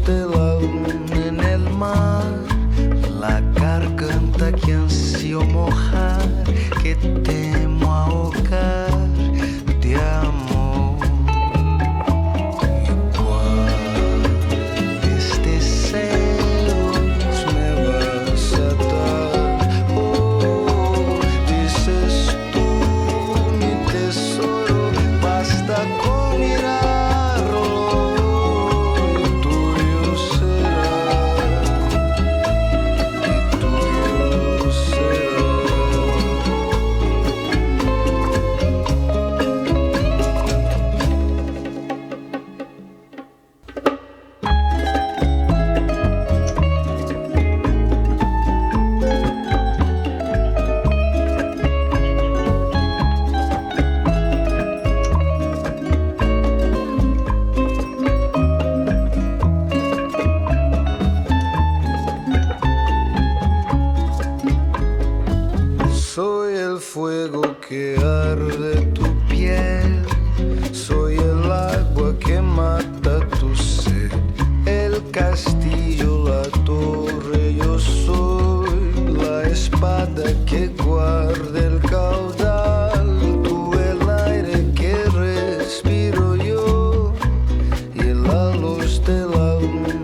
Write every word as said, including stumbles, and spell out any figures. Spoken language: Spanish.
de la luna en el mar, la garganta que ansío mojar, que temo ahogar de amor. Y cuáles deseos me vas a dar, oh, dices tú, mi tesoro, basta con mirarlo y tuyo será, y tuyo será. Soy el fuego que arde tu piel, soy el agua que mata tu sed, el castillo, la torre, yo soy la espada que guarda el caudal, tú el aire que respiro yo y la luz de la luna